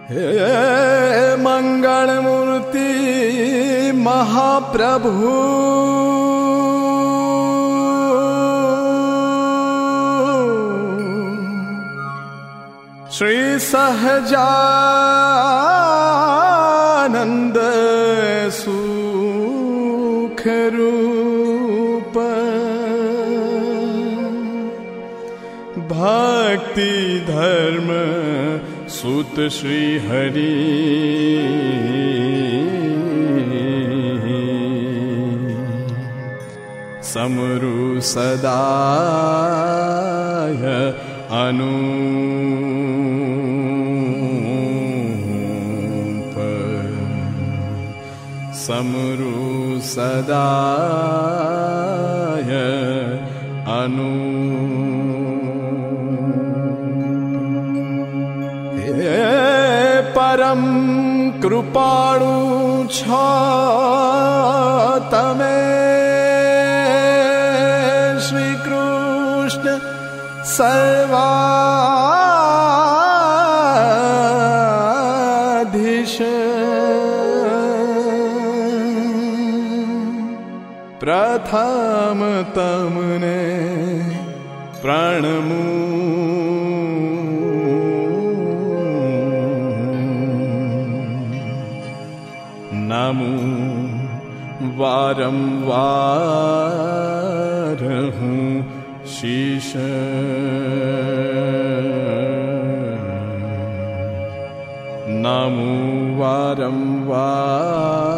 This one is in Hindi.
हे मंगल मूर्ति महाप्रभु श्री सहजानंद सुख रूप भक्ति धर्म सुत श्री हरि समरु सदाय अनूप समरु सदाय परम कृपाणु छो तमे श्री कृष्ण सर्वाधीश प्रथम तमने प्रणमु नमो वारंवार हूँ शीश नमो वारंवार